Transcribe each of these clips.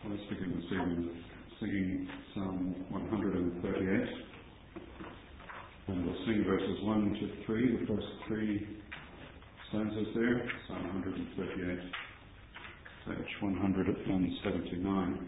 Let's begin this evening singing Psalm 138. And we'll sing verses 1 to 3, the first three stanzas there. Psalm 138, page 179.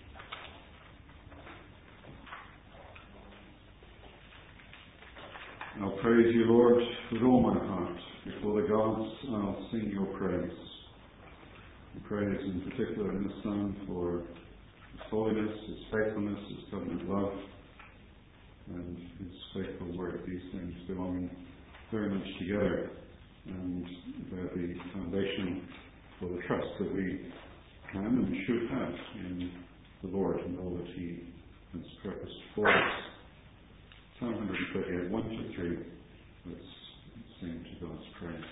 I'll praise you, Lord, with all my heart. Before the gods, I'll sing your praise. Praise in particular in this psalm for His holiness, His faithfulness, His covenant love, and His faithful word. These things belong very much together, and they're the foundation for the trust that we can and should have in the Lord and all that He has purposed for us. Psalm 138, 1 to 3. Let's sing to God's praise.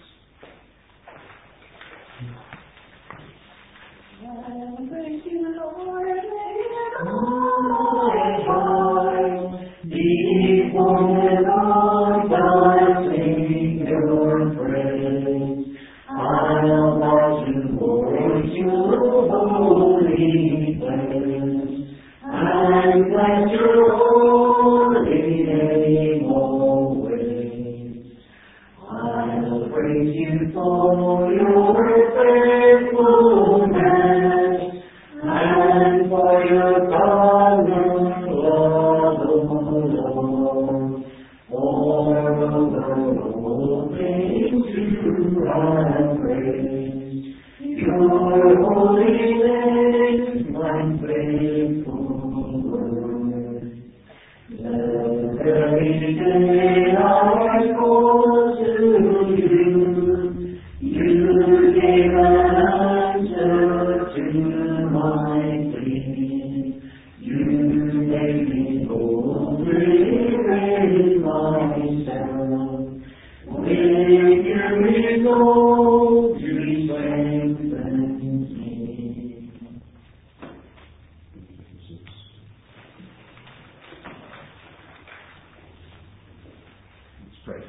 I praise you, Lord, with all my heart. Before God, I sing your praise. I'll bow towards your holy place, and bless your holy name always. I'll praise you for your faithfulness, and for your covenant love, Lord. For all things you have praised, your holy name and faithful word. The very day I call to you, you gave an answer to my plea. You made me boldly raise myself. With your resolve, you strengthen me. Let's pray.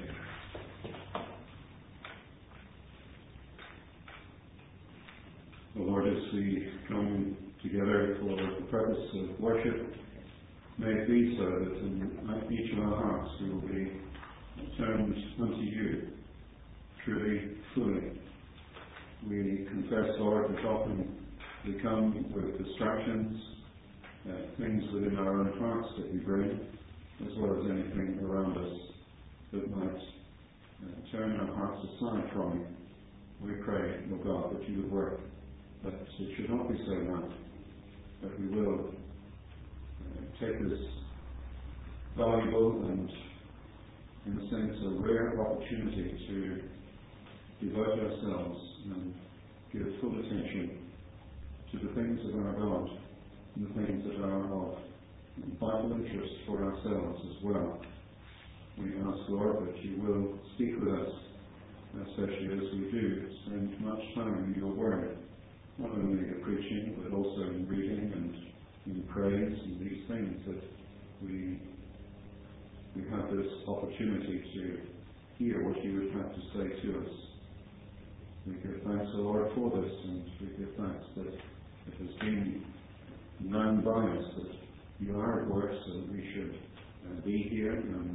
O Lord, as we come together for the purpose of worship, may it be so that in each of our hearts we will be turned unto you truly, fully. We confess, Lord, that often we come with distractions, things within our own hearts that we bring, as well as anything around us that might turn our hearts aside from you. We pray, O God, that you would work, that it should not be so now, that we will take this valuable and, in a sense, a rare opportunity to devote ourselves and give full attention to the things of our God and the things that are of vital interest for ourselves as well. We ask, Lord, that you will speak with us, especially as we do spend much time in your word, not only in preaching, but also in reading and in praise and these things that we have this opportunity to hear what you would have to say to us. We give thanks, O Lord, for this, and we give thanks that it has been known by us that you are at work, so that we should be here and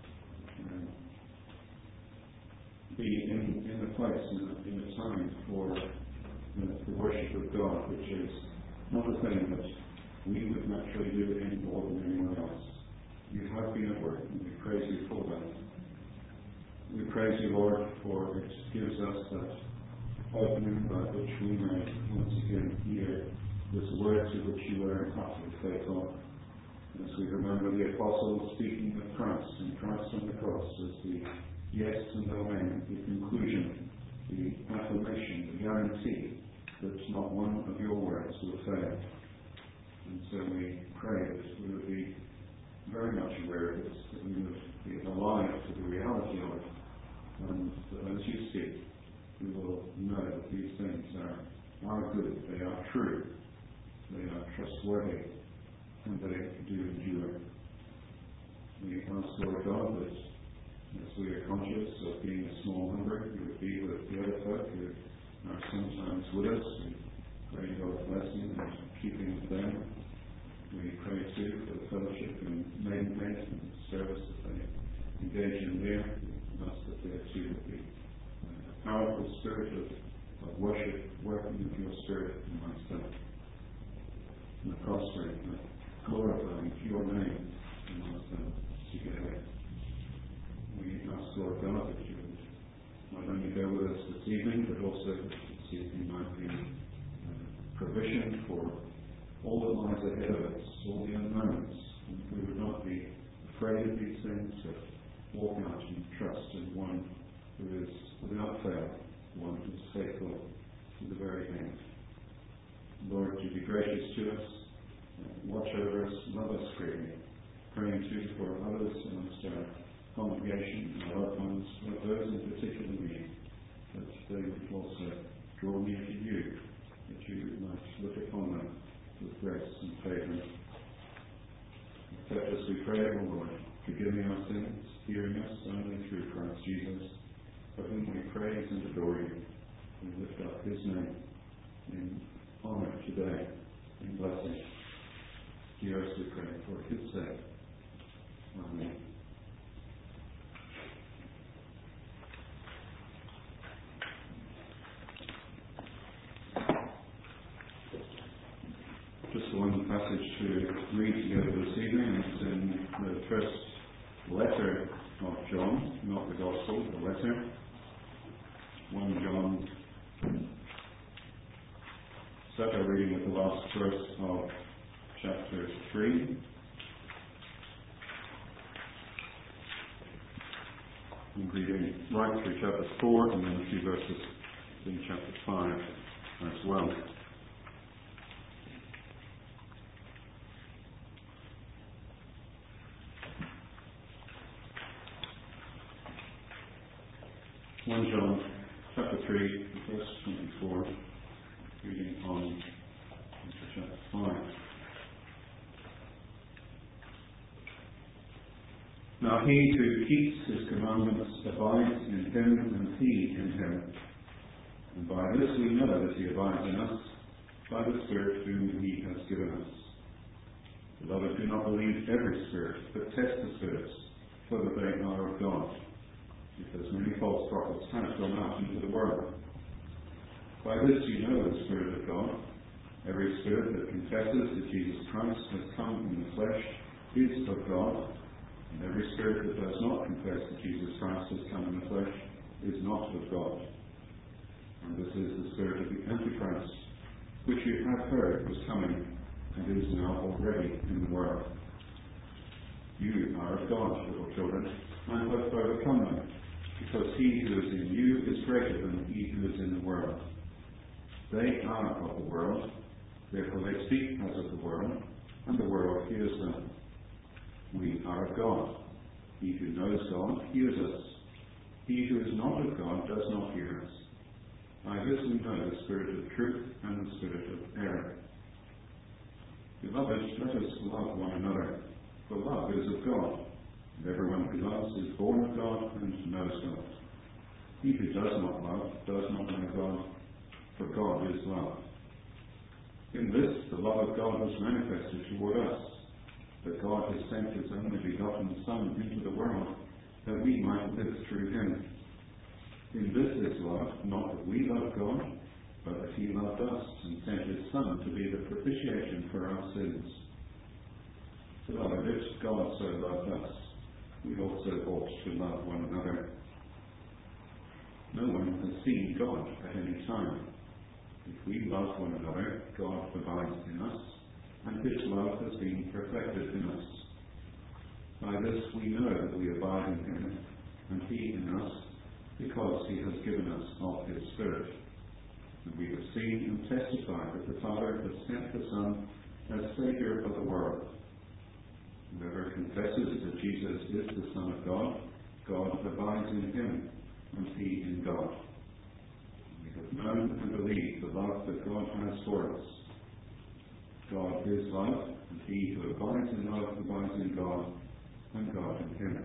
be in a place, in a time for the worship of God, which is not a thing that we would naturally do any more than anyone else. You have been at work, and we praise you for that. We praise you, Lord, for it gives us that opening by which we may once again hear this word to which you were utterly faithful. As we remember the apostles speaking of Christ and Christ on the cross as the yes and amen, the conclusion, the affirmation, the guarantee that not one of your words will fail. And so we pray that we would be very much aware of this, that we would be alive to the reality of it, and that as you speak, we will know that these things are good, they are true, they are trustworthy, and they do endure. We ask, Lord God, that as we are conscious of being a small number, you would be with the other folk who are sometimes with us, and pray God's blessing and keeping We pray too for the fellowship and maintenance and service that they engage in there. We ask that there too will be a powerful spirit of worship, working with your spirit amongst them. And prospering, glorifying your name amongst them together. We ask, Lord God, that you would not only go with us this evening, but also that this evening might be provision for all that lies ahead of us, all the unknowns. And we would not be afraid of these things, but walk out and trust in one who is without fail, one who is faithful to the very end. Lord, to be gracious to us, watch over us, love us freely, praying too for others amongst our congregation, our loved ones, those in particular need, that they would also draw near to you, that you might look upon them with grace and favour. Accept us, we pray, O Lord, forgiving our sins, hearing us only through Christ Jesus, for whom we praise and adore you. We lift up his name in honour today, in blessing. Hear us, we pray, for his sake. Amen. Just one passage to read together this evening. It's in the first letter of John, not the Gospel, the letter. 1 John. Start our reading with the last verse of chapter 3. I'm reading right through chapter 4 and then a few verses in chapter 5 as well. John chapter 3, verse 24, reading on into chapter 5. Now he who keeps his commandments abides in him, and he in him. And by this we know that he abides in us, by the Spirit whom he has given us. Beloved, do not believe every spirit, but test the spirits, whether they are of God. Because many false prophets have gone out into the world. By this you know the Spirit of God. Every spirit that confesses that Jesus Christ has come in the flesh is of God, and every spirit that does not confess that Jesus Christ has come in the flesh is not of God. And this is the spirit of the Antichrist, which you have heard was coming, and is now already in the world. You are of God, little children, and have overcome them, because he who is in you is greater than he who is in the world. They are of the world, therefore they speak as of the world, and the world hears them. We are of God. He who knows God hears us. He who is not of God does not hear us. By this we know the spirit of truth and the spirit of error. Beloved, let us love one another, for love is of God. And everyone who loves is born of God and knows God. He who does not love does not know God, for God is love. In this the love of God was manifested toward us, that God has sent his only begotten Son into the world, that we might live through him. In this is love, not that we love God, but that he loved us and sent his Son to be the propitiation for our sins. Beloved, if God so loved us, we also ought to love one another. No one has seen God at any time. If we love one another, God abides in us, and his love has been perfected in us. By this we know that we abide in him, and he in us, because he has given us of his Spirit. And we have seen and testified that the Father has sent the Son as Saviour of the world. Whoever confesses that Jesus is the Son of God, God abides in him, and he in God. We have known and believed the love that God has for us. God is love, and he who abides in love abides in God, and God in him.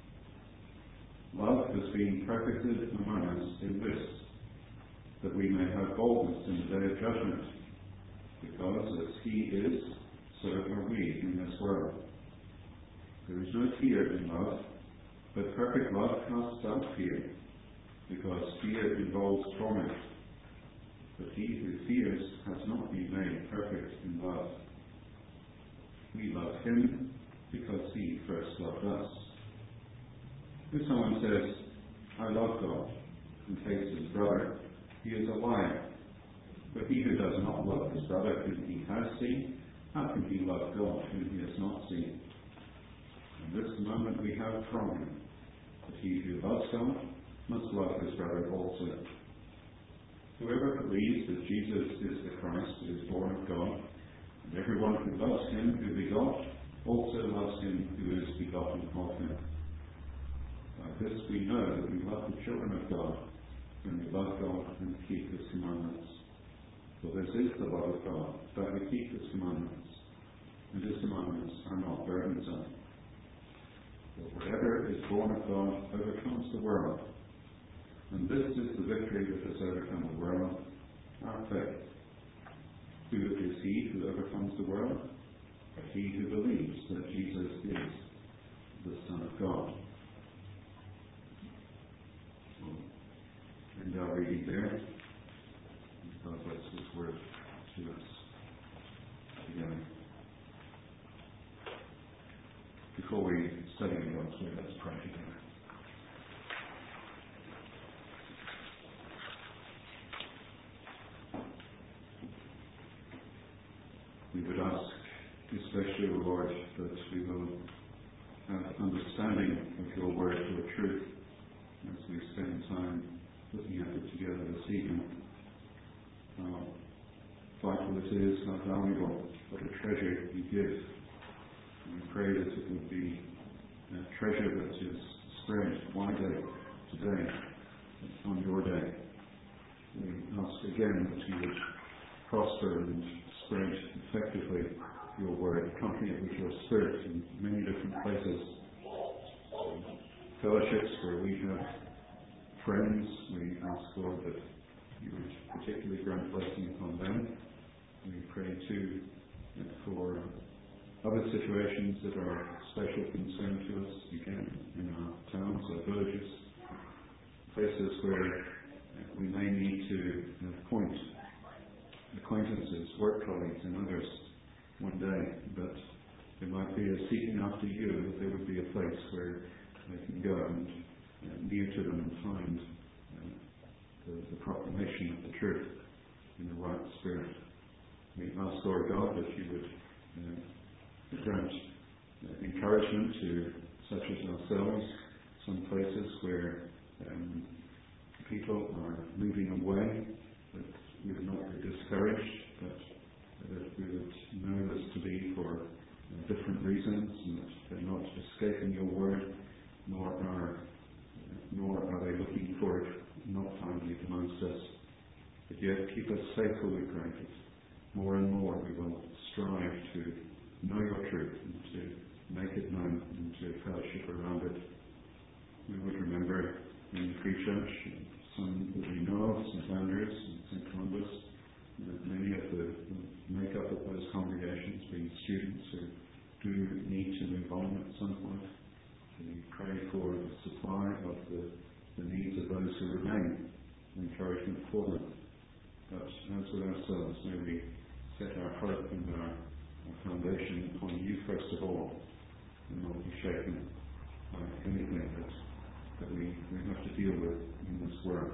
Love has been perfected among us in this, that we may have boldness in the day of judgment, because as he is, so are we be in this world. There is no fear in love, but perfect love casts out fear, because fear involves torment. But he who fears has not been made perfect in love. We love him because he first loved us. If someone says, I love God, and hates his brother, he is a liar. But he who does not love his brother whom he has seen, how can he love God whom he has not seen? And this moment we have from him, that he who loves God must love his brother also. Whoever believes that Jesus is the Christ is born of God, and everyone who loves him who begot also loves him who is begotten of him. By this we know that we love the children of God, when we love God and keep his commandments. For this is the love of God, that we keep his commandments, and his commandments are not burdensome. For whatever is born of God overcomes the world. And this is the victory that has overcome the world, our faith. Who is he who overcomes the world? But he who believes that Jesus is the Son of God. We'll end our reading there. God bless his word to us together. Before we study the Lord's word, let's pray together. We would ask, especially, O Lord, that we will have understanding of your word, your truth, as we spend time looking at it together this evening. How vital it is, how valuable, what a treasure you give. And we pray that it would be a treasure that is spread widely today, on your day. We ask again that you would prosper and spread effectively your word, accompany it with your spirit in many different places. Fellowships where we have friends, we ask, Lord, that you would particularly grant blessing upon them. We pray too for other situations that are of special concern to us, again, in our towns, our villages, places where we may need to appoint acquaintances, work colleagues and others one day, but it might be a seeking after you, that there would be a place where they can go and near to them and find the proclamation of the truth in the right spirit. We ask, Lord God, that you would grant encouragement to such as ourselves, some places where people are moving away, that we would not be discouraged, but that we would know this to be for different reasons, and that they're not escaping your word, nor are they looking for it not finding it amongst us. But yet keep us faithful, we pray. More and more we will strive to know your truth and to make it known and to fellowship around it. We would remember in the Free Church, some that we know of, St. Andrews and St. Columbus, many of the makeup of those congregations being students who do need to move on at some point. We pray for the supply of the needs of those who remain, encouragement for them. But as with ourselves, may we set our hope and our foundation upon you first of all, and not be shaken by anything that we have to deal with in this world.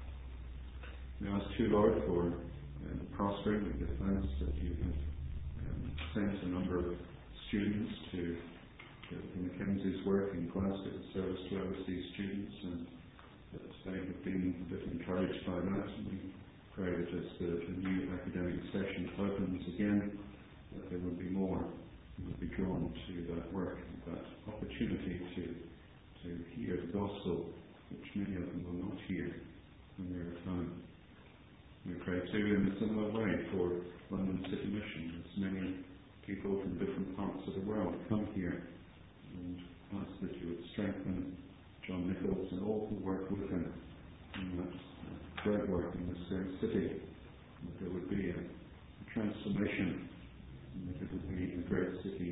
We ask too, Lord, for prospering. We give thanks that you have sent a number of students to Mackenzie's work in Glasgow in service to overseas students, and that they have been a bit encouraged by that. And we pray that as the new academic session opens again, that there will be more who will be drawn to that work, that opportunity to hear the gospel, which many of them will not hear when they're at home. We pray too in a similar way for London City Mission, as many people from different parts of the world come here, and ask that you would strengthen John Nichols and all who work with him in that great work in this great city, that there would be a transformation, and that it would be a great city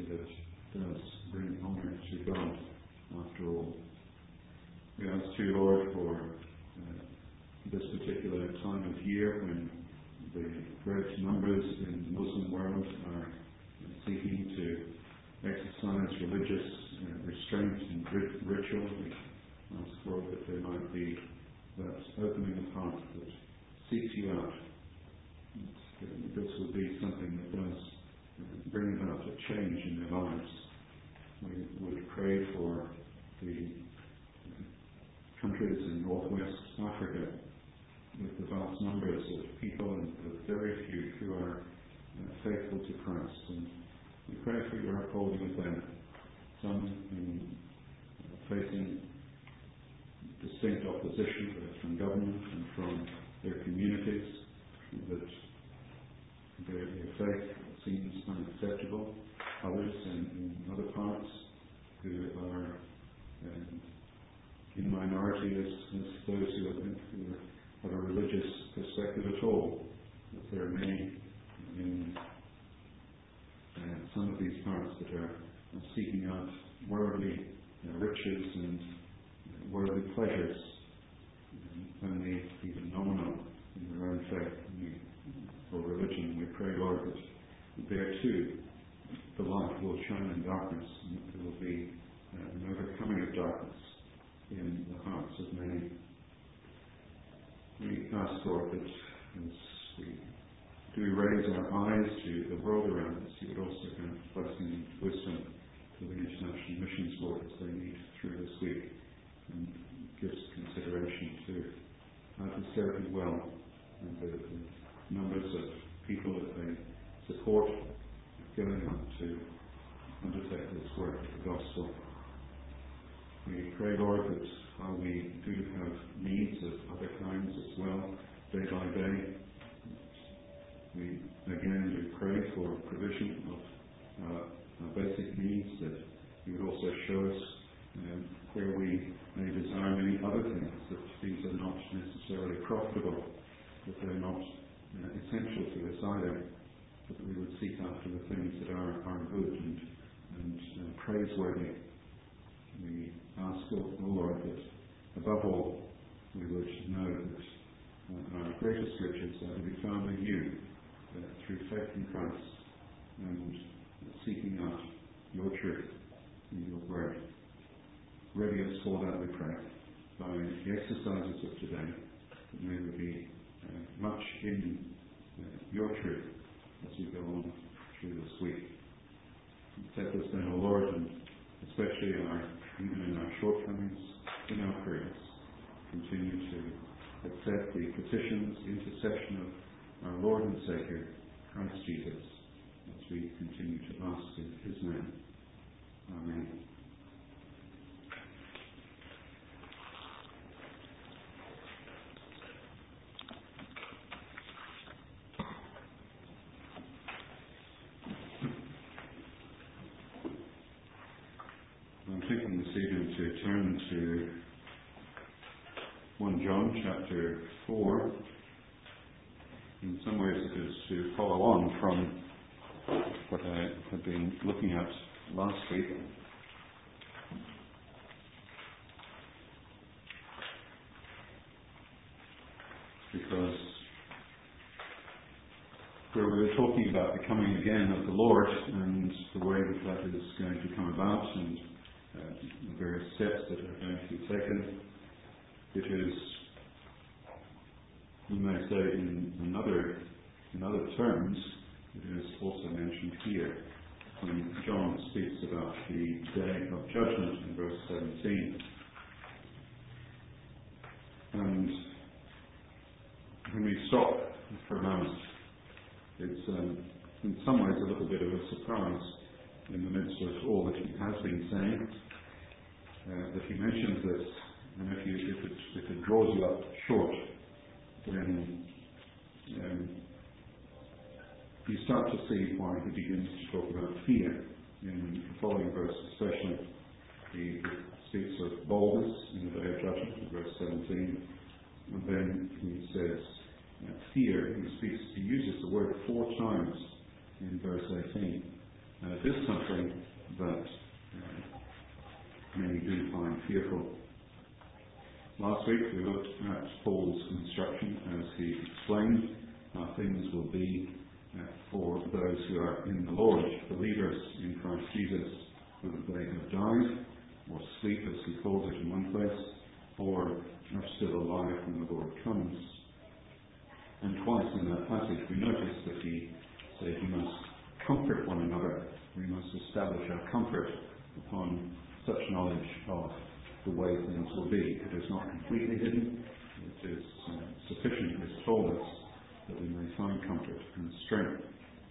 that does bring honour to God after all. We ask too, Lord, for this particular time of year when the great numbers in the Muslim world are seeking to exercise religious restraint and ritual. We ask, Lord, that there might be that opening of heart that seeks you out. This will be something that does bring about a change in their lives. We would pray for the countries in northwest Africa with the vast numbers of people and the very few who are faithful to Christ. And we pray for your upholding of them. Some facing distinct opposition from government and from their communities, that their faith seems unacceptable. Others in other parts who are in minority as those who have a religious perspective at all. That there are many in some of these parts that are seeking out worldly riches and worldly pleasures, only even nominal in their own faith or religion. We pray, Lord, that there too the light will shine in darkness, and that there will be an overcoming of darkness in the hearts of many. We ask, Lord, that as we do raise our eyes to the world around us, you would also grant blessing and wisdom to the international missions, Lord, as they meet through this week, and gives consideration to how to serve you well, and the numbers of people that they support going on to undertake this work of the gospel. We pray, Lord, that while we do have needs of other kinds as well, day by day, we again do pray for provision of our basic needs, that you would also show us where we may desire many other things, that these are not necessarily profitable, that they're not essential to us either, but that we would seek after the things that are good and praiseworthy. We ask, O Lord, that above all we would know that our greatest riches are to be found in you through faith in Christ and seeking out your truth in your word. Ready us for that, we pray, by the exercises of today, that may there be much in your truth as we go on through this week. Protect us then, O Lord, and especially even in our shortcomings, in our prayers. Continue to accept the petitions, intercession of our Lord and Saviour, Christ Jesus, as we continue to ask in his name. Amen. I'm thinking this evening to turn to 1 John chapter 4. In some ways it is to follow on from what I had been looking at last week. Because where we were talking about the coming again of the Lord and the way that is going to come about and the various steps that are going to be taken, it is, we may say in other terms, it is also mentioned here when John speaks about the day of judgment in verse 17. And when we stop for a moment, it's in some ways a little bit of a surprise in the midst of all that he has been saying, that he mentions this, and if it draws you up short, then you start to see why he begins to talk about fear in the following verse especially. He speaks of boldness in the day of judgment in verse 17, and then he says fear. He uses the word 4 times in verse 18. And it is something that many do find fearful. Last week we looked at Paul's instruction as he explained how things will be for those who are in the Lord, believers in Christ Jesus, whether they have died or sleep, as he calls it in one place, or are still alive when the Lord comes. And twice in that passage we notice that he said we must comfort one another. We must establish our comfort upon such knowledge of the way things will be. It is not completely hidden. It is sufficient, it is told us, that we may find comfort and strength.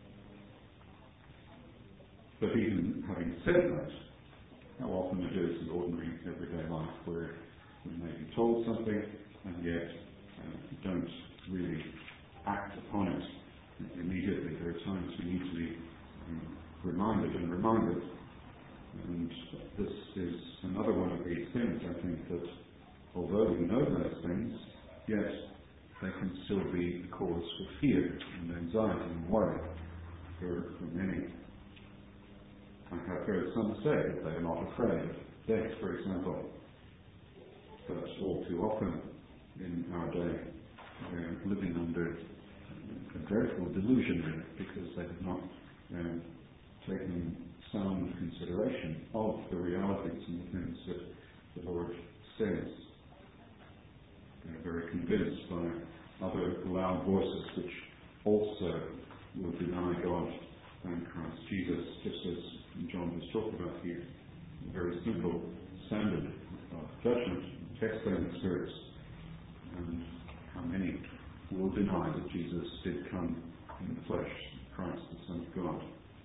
But even having said that, how often it is in ordinary everyday life where we may be told something and yet don't really act upon it immediately. There are times we need to be reminded and reminded. And this is another one of these things, I think, that although we know those things, yet they can still be a cause for fear and anxiety and worry for many. I have heard some say that they are not afraid of death, for example. But all too often in our day, we are living under a dreadful delusion because they have not taken sound consideration of the realities and the things that the Lord says. They are very convinced by other loud voices which also will deny God and Christ Jesus, just as John has talked about here. A very simple standard of judgment, test their spirits, and how many will deny that Jesus did come in the flesh, Christ the Son of God.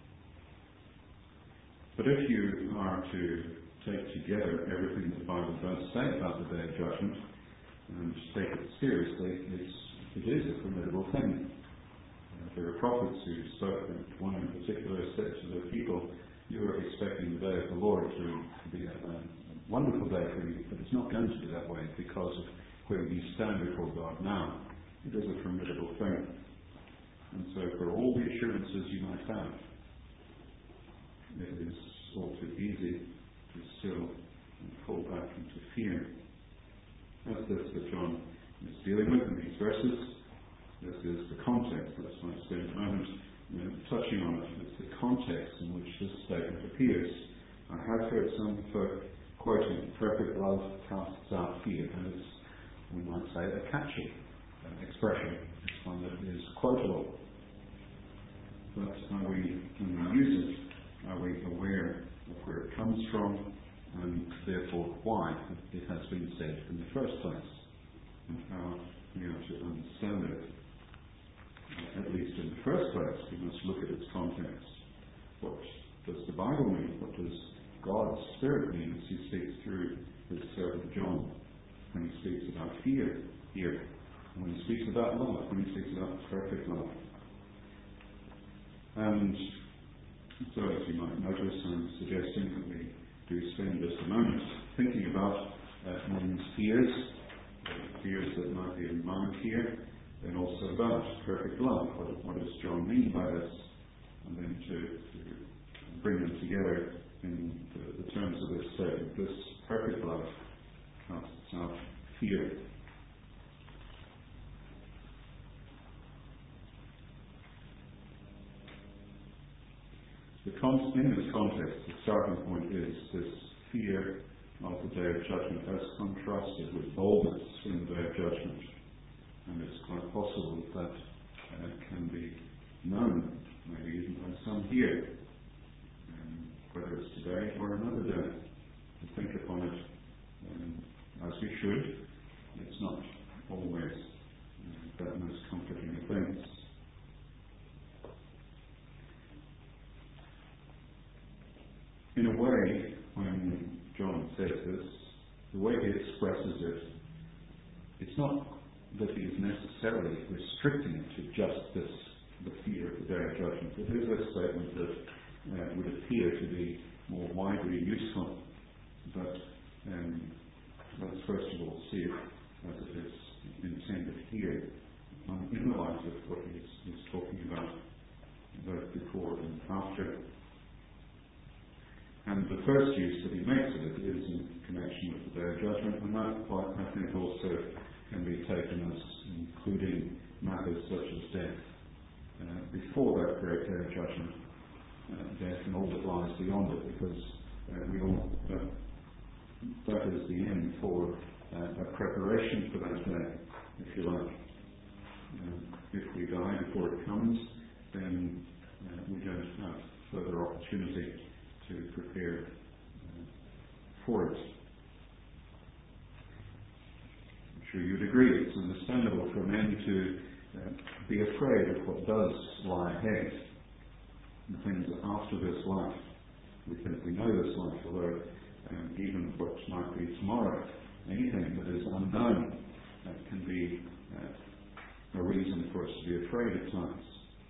But if you are to take together everything that the Bible does say about the Day of Judgment and take it seriously, it is a formidable thing. There are prophets who spoke, and one in particular said to the people, you are expecting the day of the Lord to be a wonderful day for you, but it's not going to be that way because of where you stand before God now. It is a formidable thing. And so for all the assurances you might have, it is all too easy to still fall back into fear. That's this that John is dealing with in these verses. This is the context. That's why I spent a moment touching on it. It's the context in which this statement appears. I have heard some folk quoting, perfect love casts out fear, and it's, we might say, a catchy expression. It's one that is quotable. But are we, when we use it, are we aware of where it comes from and therefore why it has been said in the first place, and how we are to understand it? At least in the first place, we must look at its context. What does the Bible mean? What does God's Spirit mean as He speaks through His servant John when He speaks about fear here, and when He speaks about love, when He speaks about perfect love? And so, as you might notice, I'm suggesting that we do spend just a moment thinking about men's fears that might be in mind here, and also about perfect love. What does John mean by this? And then to bring them together in the terms of this statement. This perfect love casts out fear. In this context, the starting point is this fear of the Day of Judgment as contrasted with boldness in the Day of Judgment. And it's quite possible that can be known, maybe even by some here, whether it's today or another day, to think upon it as we should. It's not always that most comforting of things. In a way, when John says this, the way he expresses it, it's not that he is necessarily restricting it to just this, the fear of the Day of Judgment. It is a statement that would appear to be more widely useful, but let's first of all see it as it is intended here, in the light of what he's talking about both before and after. And the first use that he makes of it is in connection with the Day of Judgment, and that point, I think, also can be taken as including matters such as death. Before that great Day of Judgment, death and all that lies beyond it, because that is the end for a preparation for that day, if you like. If we die before it comes, then we don't have further opportunity to prepare for it. I'm sure you'd agree it's understandable for men to be afraid of what does lie ahead, the things after this life. We think we know this life, although even what might be tomorrow, anything that is unknown can be a reason for us to be afraid at times.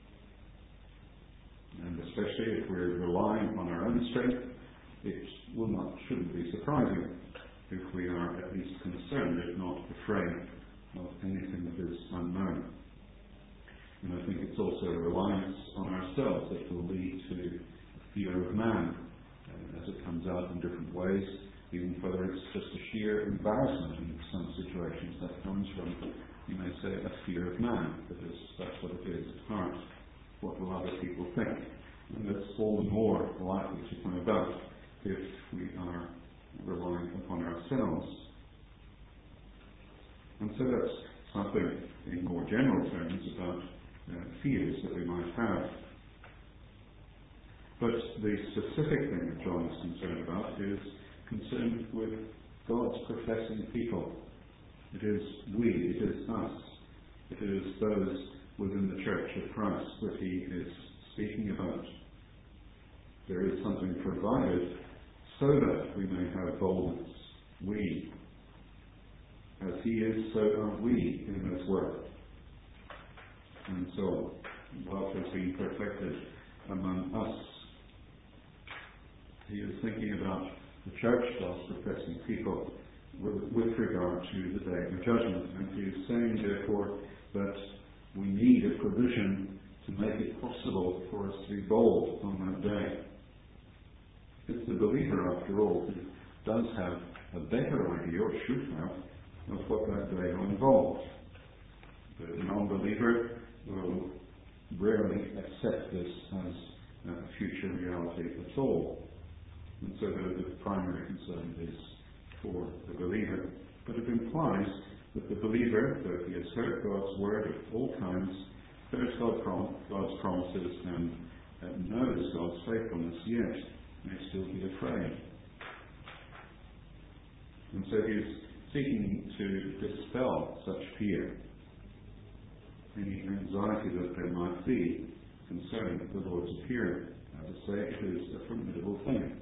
And especially if we're relying on our own strength, it shouldn't be surprising if we are at least concerned, if not afraid, of anything that is unknown. And I think it's also a reliance on ourselves that will lead to fear of man, as it comes out in different ways, even whether it's just a sheer embarrassment in some situations that comes from, you may say, a fear of man, because that's what it is at heart. What will other people think? And that's all the more likely to come about if we are relying upon ourselves. And so that's something in more general terms about fears that we might have. But the specific thing that John is concerned about is concerned with God's professing people. It is we, it is us, it is those within the Church of Christ that he is speaking about. There is something provided so that we may have boldness. We, as he is, so are we in this work. And so, what has been perfected among us? He is thinking about the Church, God's professing people, with regard to the Day of Judgment. And he is saying, therefore, that we need a provision to make it possible for us to be bold on that day. It's the believer, after all, who does have a better idea, or should have, of what that day will involve. The non-believer will rarely accept this as a future reality at all. And so the primary concern is for the believer. But it implies that the believer, though he has heard God's word of all kinds, hears God's promises and knows God's faithfulness, yet may still be afraid. And so he is seeking to dispel such fear, any anxiety that there might be concerning the Lord's appearing. As I say, it is a formidable thing.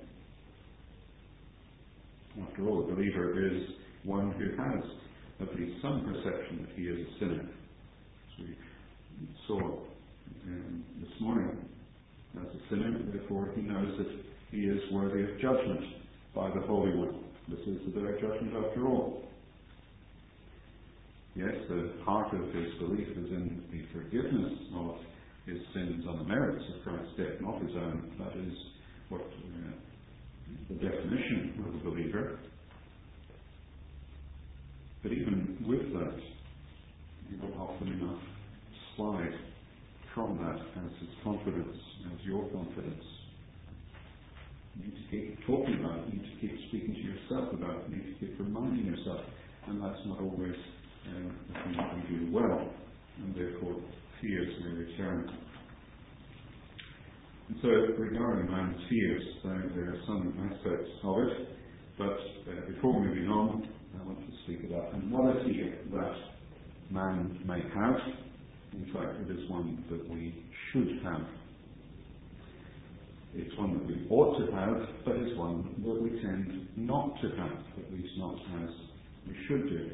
After all, the believer is one who has at least some perception that he is a sinner. As we saw this morning, as a sinner, therefore he knows that he is worthy of judgment by the Holy One. This is the Day of Judgment after all. Yes, the heart of his belief is in the forgiveness of his sins on the merits of Christ's death, not his own. That is what the definition of the believer. But even with that, he will often enough slide from that as his confidence, as your confidence. You need to keep talking about it, you need to keep speaking to yourself about it, you need to keep reminding yourself, and that's not always the thing that we do well, and therefore fears may return. And so regarding man's fears, there are some aspects of it, but before moving on, I want to speak about another fear that man may have. In fact, it is one that we should have. It's one that we ought to have, but it's one that we tend not to have, at least not as we should do.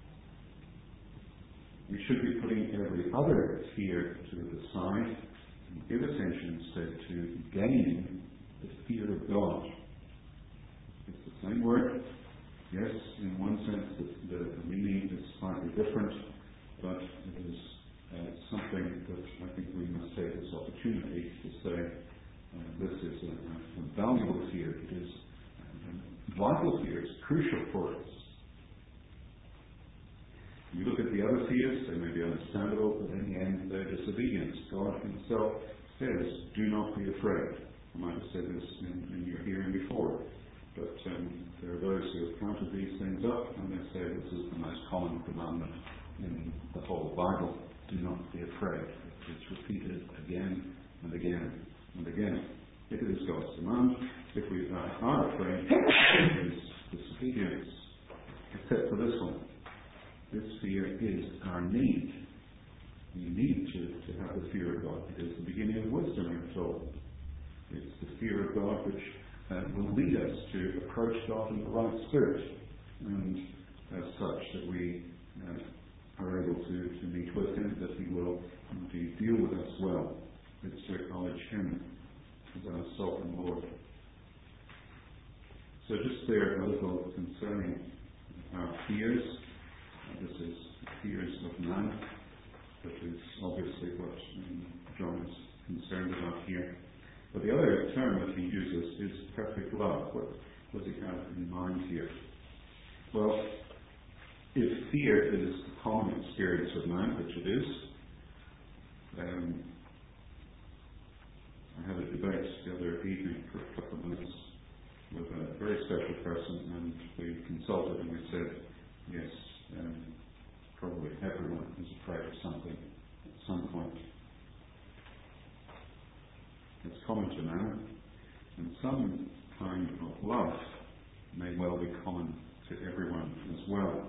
We should be putting every other fear to the side and give attention instead to gaining the fear of God. It's the same word. Yes, in one sense the meaning is slightly different, but it is something that I think we must take this opportunity to say This is a valuable fear. It is a vital fear. It's crucial for us. You look at the other fears, they may be understandable, but in the end they're disobedience. God himself says, do not be afraid. I might have said this in your hearing before, but there are those who have counted these things up and they say this is the most common commandment in the whole Bible. Do not be afraid. It's repeated again and again and again. If it is God's command, if we are afraid, it is disobedience. Except for this one. This fear is our need. We need to have the fear of God. It is the beginning of wisdom, we're told. It's the fear of God which will lead us to approach God in the right spirit, and as such that we are able to meet with Him, that He will indeed deal with us well. It's to acknowledge Him as our sovereign Lord. So just there a little concerning our fears. This is fears of man, which is obviously what John is concerned about here. But the other term that he uses is perfect love. What does he have in mind here? Well, if fear is the common experience of man, which it is, I had a debate the other evening for a couple of minutes with a very special person, and we consulted and we said, yes, probably everyone is afraid of something at some point. It's common to man, and some kind of love may well be common to everyone as well.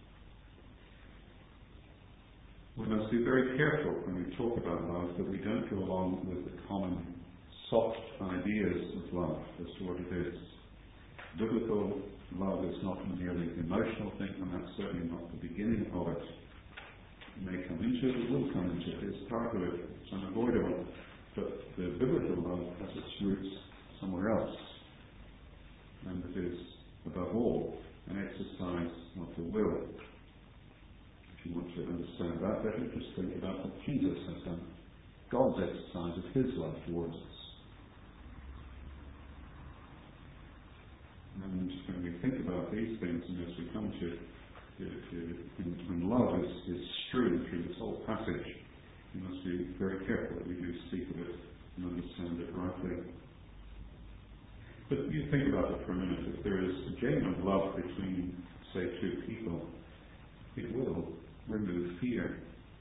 We must be very careful when we talk about love that we don't go along with the common soft ideas of love as to what it is. Biblical love is not merely an emotional thing, and that's certainly not the beginning of it. It may come into it, it will come into it, it's part of it, it's unavoidable. But the biblical love has its roots somewhere else, and it is, above all, an exercise of the will. If you want to understand that better, just think about what Jesus has done. God's exercise of His love towards us. And when we think about these things, and as we come to when love is strewn through this whole passage, we must be very careful that we do speak of it and understand it rightly. But you think about it for a minute. If there is a genuine love between, say, two people, it will remove fear.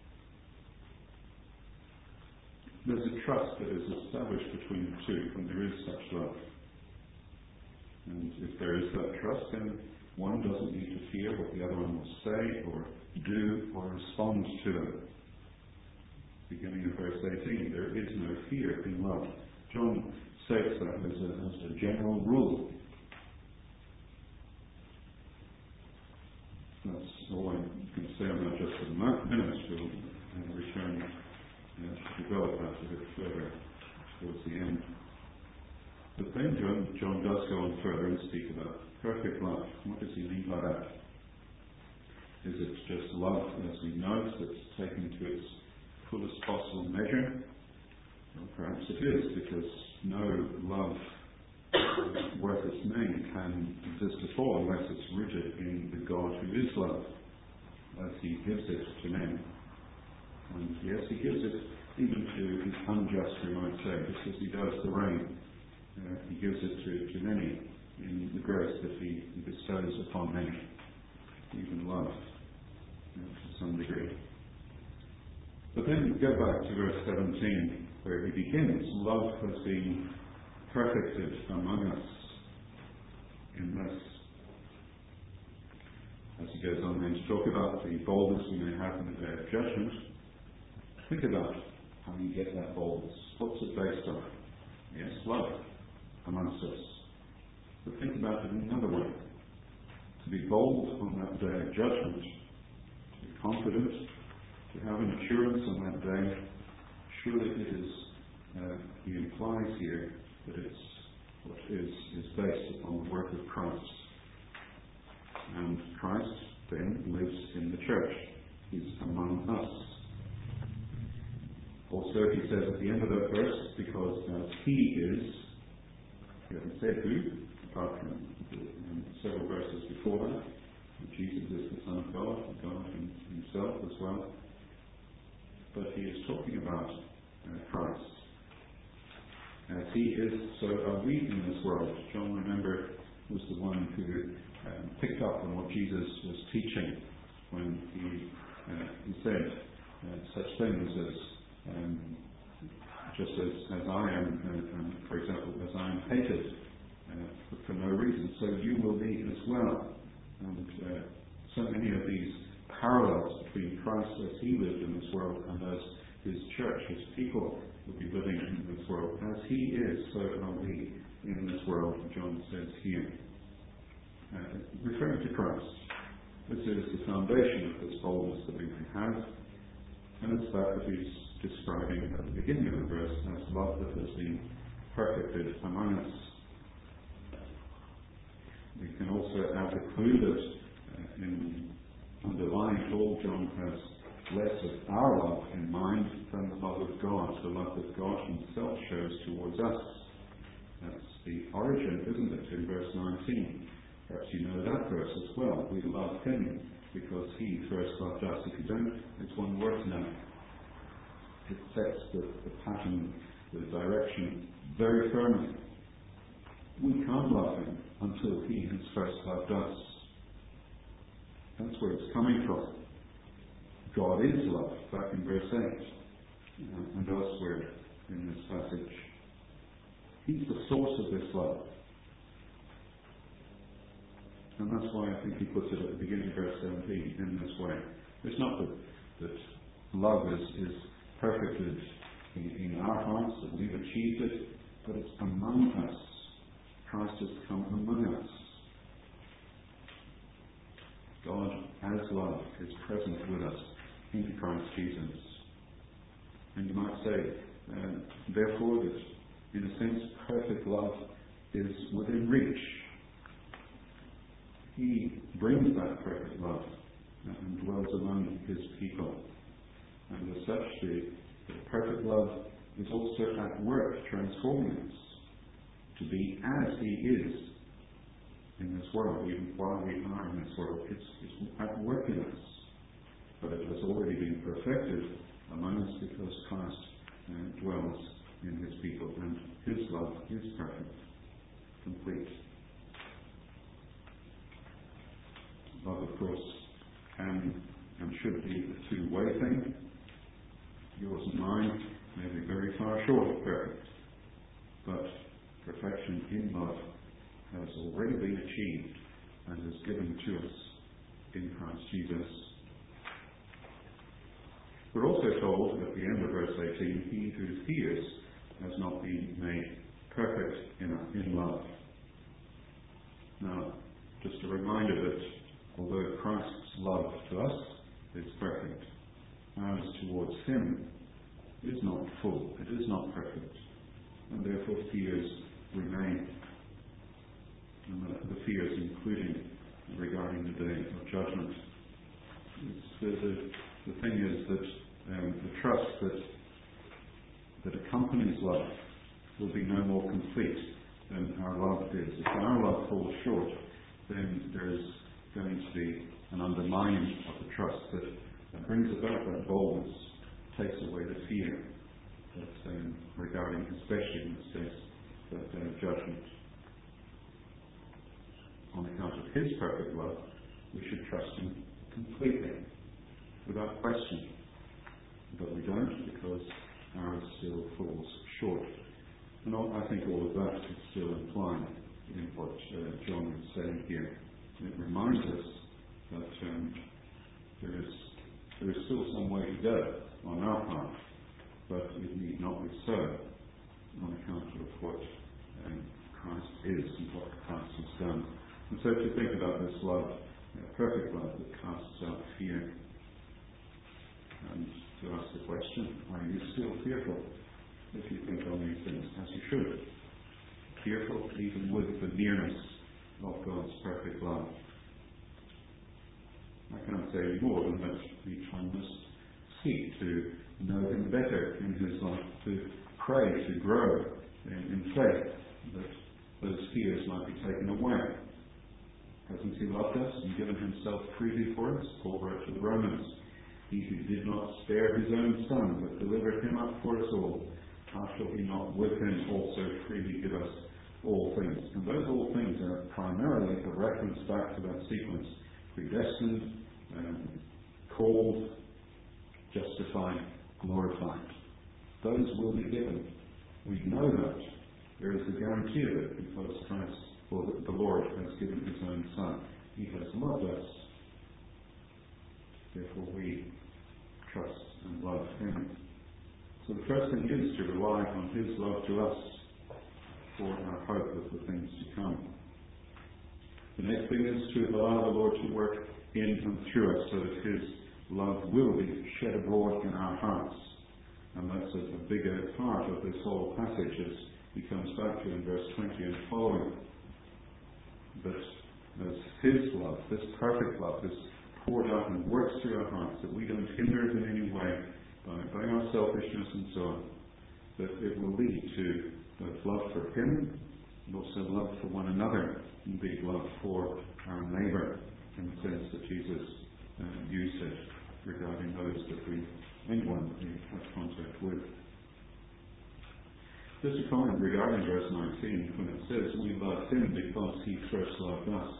There's a trust that is established between the two when there is such love. And if there is that trust, then one doesn't need to fear what the other one will say or do or respond to them. Beginning of verse 18, there is no fear in love. John states that as a general rule. That's all I can say on that just for the minute. We'll return to develop that a bit further towards the end. But then John does go on further and speak about perfect love. What does he mean by that? Is it just love, as we know, that's taken to its fullest possible measure? Well, perhaps it is, because no love worth its name can exist at all unless it's rooted in the God who is love, as He gives it to men. And yes, He gives it even to His unjust, we might say, just as He does the rain. He gives it to many in the grace that He bestows upon many, even love, to some degree. But then go back to verse 17, where he begins. Love has been perfected among us in this. As he goes on then to talk about the boldness we may have in the day of judgment, think about how you get that boldness. What's it based on? Yes, love amongst us. But think about it in another way. To be bold on that day of judgment, to be confident, to have an assurance on that day, surely it is, he implies here that it's what is based upon the work of Christ. And Christ then lives in the church. He's among us. Also, he says at the end of that verse, because as he is, he hasn't said who, apart from several verses before that. Jesus is the Son of God, God himself as well. But he is talking about Christ. As he is, so are we in this world. John, remember, was the one who picked up on what Jesus was teaching when he said such things as just as I am, for example, as I am hated for no reason, so you will be as well. And so many of these parallels between Christ as he lived in this world and as his church, his people, will be living in this world. As he is, so are we in this world, John says here. Referring to Christ, this is the foundation of this boldness that we can have, and it's that he's describing at the beginning of the verse as love that has been perfected among us. We can also add the clue that in underlying it all, John has less of our love in mind than the love of God, the love that God himself shows towards us. That's the origin, isn't it, in verse 19? Perhaps you know that verse as well. We love him because he first loved us. If you don't, it's one word now. It sets the pattern, the direction very firmly. We can't love him until he has first loved us. That's where it's coming from. God is love, back in verse 8, and elsewhere in this passage. He's the source of this love. And that's why I think he puts it at the beginning of verse 17 in this way. It's not that love is perfected in our hearts, that we've achieved it, but it's among us. Christ has come among us. God, as love, is present with us in Christ Jesus. And you might say, therefore, that in a sense, perfect love is within reach. He brings that perfect love and dwells among his people. And as such, the perfect love is also at work transforming us to be as he is in this world, even while we are in this world. It's at work in us. But it has already been perfected among us because Christ dwells in his people, and his love is perfect, complete. Love, of course, can and should be a two-way thing. Yours and mine may be very far short of perfect, but perfection in love has already been achieved and is given to us in Christ Jesus. We're also told at the end of verse 18, he who hears has not been made perfect in love. Now, just a reminder that although Christ's love to us is perfect, ours towards him is not full, it is not perfect, and therefore fears remain. And the fears including regarding the day of judgment. The thing is that the trust that accompanies love will be no more complete than our love is. If our love falls short, then there is going to be an undermining of the trust that brings about that boldness, takes away the fear that regarding, especially in this case, that day of judgment. On account of his perfect love, we should trust him completely, without question. But we don't, because ours still falls short. And I think all of that is still implied in what John is saying here. It reminds us that there is still some way to go on our part, but it need not be so on account of what Christ is and what Christ has done. And so to think about this love, perfect love that casts out fear, and to ask the question, are you still fearful if you think on these things, as you should? Fearful even with the nearness of God's perfect love. I cannot say any more than that each one must seek to know him better in his life, to pray, to grow in faith, that those fears might be taken away. Hasn't he loved us and given himself freely for us? Paul wrote to the Romans, he who did not spare his own son, but delivered him up for us all, how shall he not with him also freely give us all things? And those all things are primarily a reference back to that sequence: predestined, called, justified, glorified. Those will be given. We know that. There is a guarantee of it because Christ, or the Lord, has given his own Son. He has loved us. Therefore we trust and love him. So the first thing is to rely on his love to us for our hope of the things to come. The next thing is to allow the Lord to work in and through us so that his love will be shed abroad in our hearts. And that's a bigger part of this whole passage as he comes back to in verse 20 and following. But as his love, this perfect love, is poured out and works through our hearts, that we don't hinder it in any way by our selfishness and so on, that it will lead to both love for him and also love for one another, indeed love for our neighbour, in the sense that Jesus used it regarding those that anyone we have contact with. Just a comment regarding verse 19, when it says we love him because he first loved us.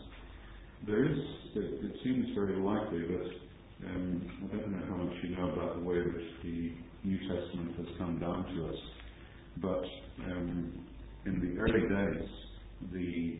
It seems very likely that, I don't know how much you know about the way that the New Testament has come down to us, but in the early days, the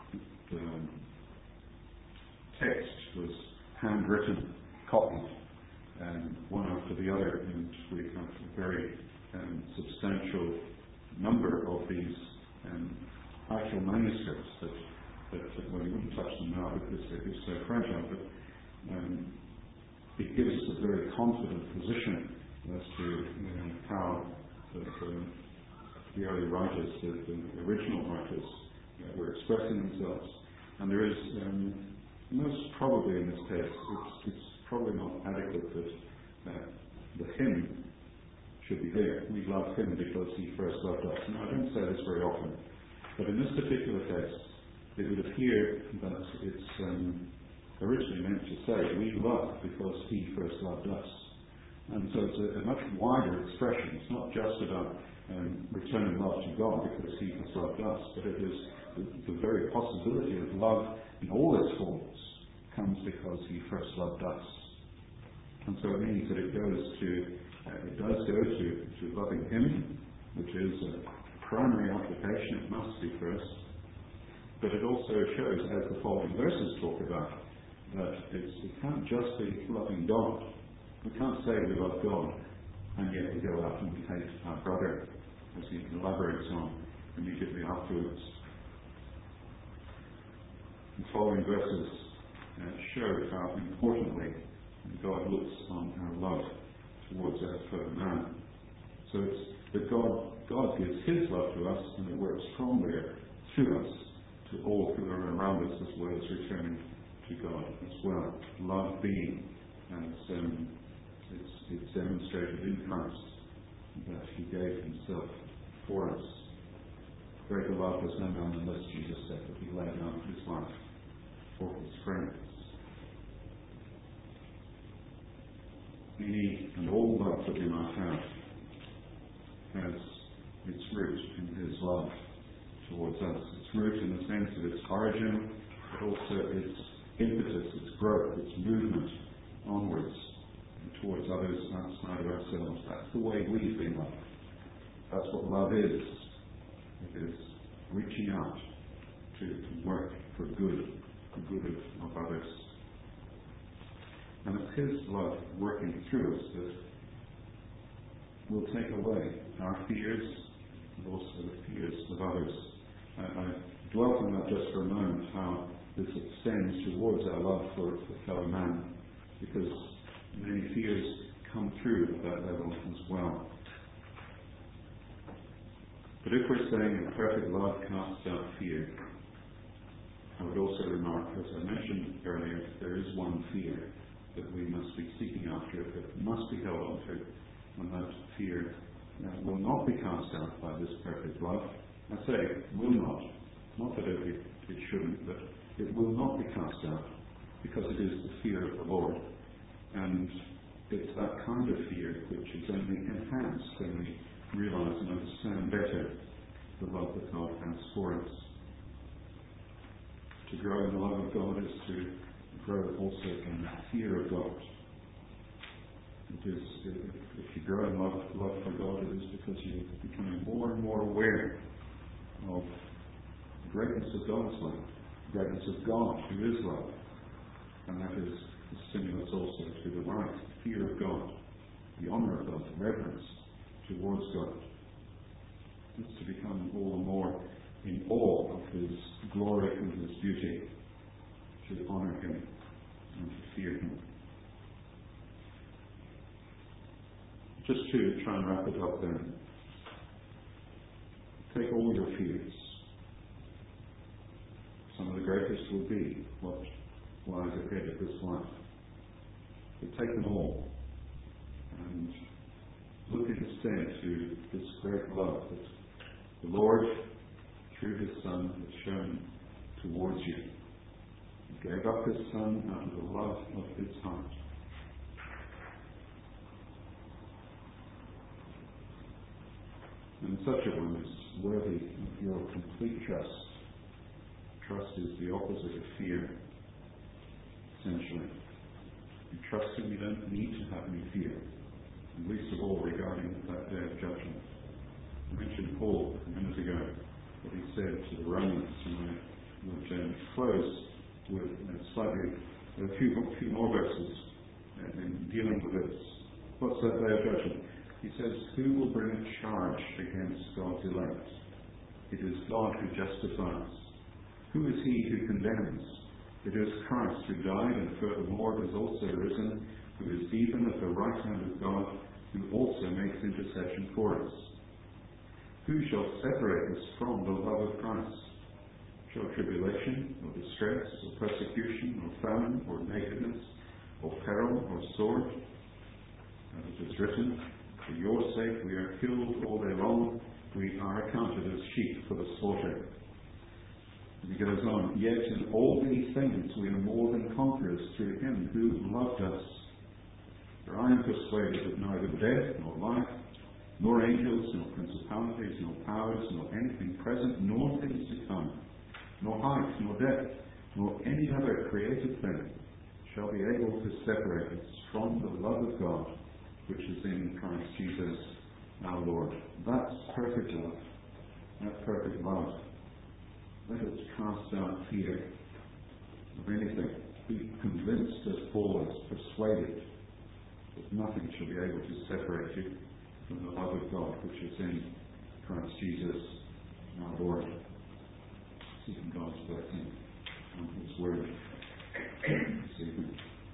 text was handwritten, copied, one after the other, and we have a very substantial number of these actual manuscripts that well, you wouldn't touch them now because they're so fragile, but it gives us a very confident position as to how the early writers, the original writers, were expressing themselves. And there is, most probably in this case, it's probably not adequate that the hymn should be there. We love him because he first loved us. Now, I don't say this very often, but in this particular case, it would appear that it's originally meant to say, we love because he first loved us. And so it's a much wider expression. It's not just about returning love to God because he has loved us, but it is the very possibility of love in all its forms comes because he first loved us. And so it means that it does go to loving him, which is a primary application. It must be first. But it also shows, as the following verses talk about, that it can't just be loving God. We can't say we love God, and yet we go out and we hate our brother, as he elaborates on immediately afterwards. The following verses show how importantly God looks on our love towards our fellow man. So it's that God gives his love to us, and it works from there through us to all who are around us, as well as returning to God as well. Love being, as it's demonstrated in Christ, that he gave himself for us. Greater love has no man than this, Jesus said, that he laid down his life for his friends. Any and all love that we might have has its root in his love towards us. Its root in the sense of its origin, but also its impetus, its growth, its movement onwards towards others outside of ourselves. That's the way we've been loved. That's what love is. It is reaching out to work for good, the good of others. And it's his love working through us that will take away our fears and also the fears of others. I dwelt on that just for a moment, how this extends towards our love for fellow man, because many fears come through at that level as well. But if we're saying that perfect love casts out fear, I would also remark, as I mentioned earlier, there is one fear that we must be seeking after, that must be held on to, and that fear will not be cast out by this perfect love. I say will not that it shouldn't, but it will not be cast out, because it is the fear of the Lord. And it's that kind of fear which is only enhanced when we realize and understand better the love that God has for us. To grow in the love of God is to grow also in the fear of God. It is, if you grow in love for God, it is because you're becoming more and more aware of the greatness of God's love, the greatness of God, who is love. And that is the stimulus also to the right fear of God, the honour of God, the reverence towards God. It's to become all the more in awe of His glory and His beauty, to honour Him and to fear Him. Just to try and wrap it up then. Take all your fears. Some of the greatest will be what lies ahead of this life. But take them all and look instead to this great love that the Lord, through His Son, has shown towards you. He gave up His Son out of the love of His heart. And such a one is worthy of your complete trust. Trust is the opposite of fear, essentially. You trust Him, you don't need to have any fear, and least of all regarding that day of judgment. I mentioned Paul a minute ago, what he said to the Romans, and I would close with a few more verses in dealing with this. What's that day of judgment? He says, who will bring a charge against God's elect? It is God who justifies. Who is he who condemns? It is Christ who died and furthermore has also risen, who is even at the right hand of God, who also makes intercession for us. Who shall separate us from the love of Christ? Shall tribulation, or distress, or persecution, or famine, or nakedness, or peril, or sword? As it is written, for your sake we are killed all day long, we are accounted as sheep for the slaughter. And he goes on, yet in all these things we are more than conquerors through Him who loved us. For I am persuaded that neither death, nor life, nor angels, nor principalities, nor powers, nor anything present, nor things to come, nor height, nor depth, nor any other created thing shall be able to separate us from the love of God, which is in Christ Jesus our Lord. That's perfect love. That perfect love. Let us cast out fear of anything. Be convinced, as Paul is, persuaded that nothing shall be able to separate you from the love of God which is in Christ Jesus our Lord. Seeking God's blessing on His word this evening.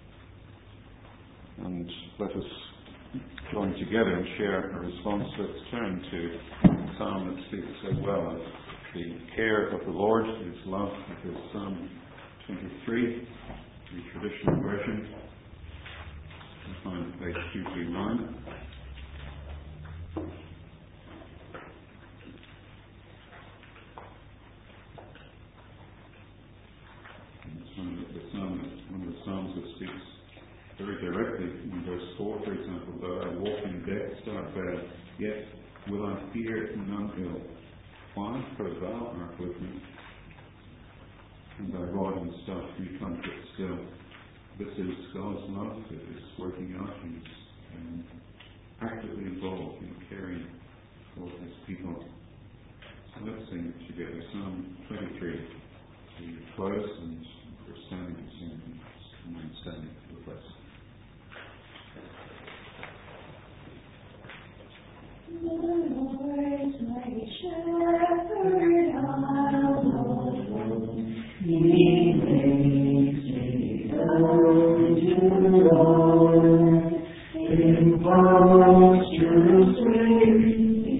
And let us join together and share a response. Let's turn to the psalm that speaks so well of the care of the Lord, His love. It is Psalm 23, the traditional version. You find page 239. It's one of the psalms that speaks very directly in verse 4, for example, though I walk in death's dark vale, yet will I fear none ill. Why? For thou art with me, and thy rod and staff do comfort still. This is God's love that is working out. He's actively involved in caring for His people. So let's sing it together. Psalm 23. We close and we're standing to sing and standing for the place. The Lord is my shepherd, I will not. He makes me down to lie in pastures green.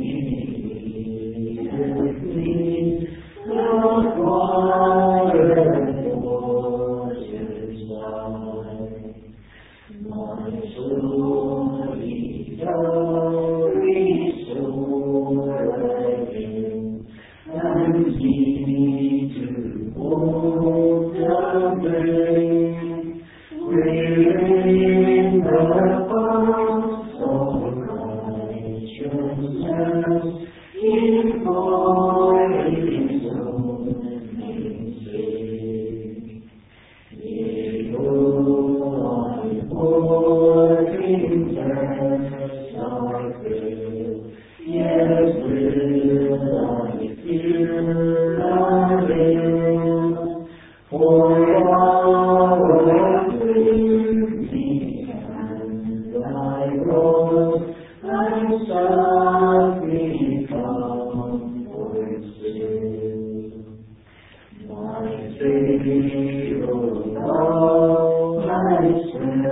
He leadeth me the quiet waters by. My soul He doth restore. me to hold the flame, within the paths of righteousness, in glory so amazing. Yea, I walk in paths of will, yes, will I fear the veil, for all with me and thy rod, thy suffering comfort still. My Savior, thou hast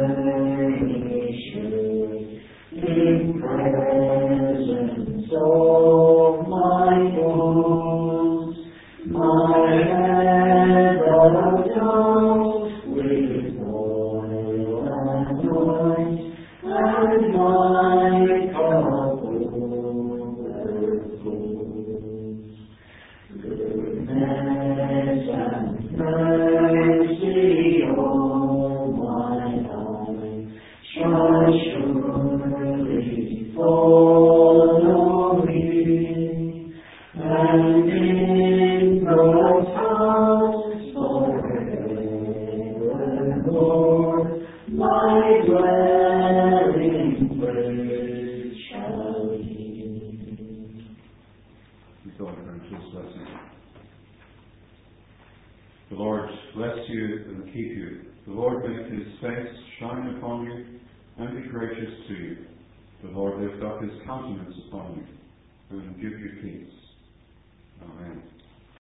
perished in presence of my wounds, my head thou dost with oil anoint, and my cup overflows. Goodness and mercy all my life shall surely follow me, and in God's house forevermore my dwelling place shall be. We thought of his blessing. The Lord bless you and keep you. The Lord make his face shine upon you and be gracious to you. The Lord lift up his countenance upon you and give you peace.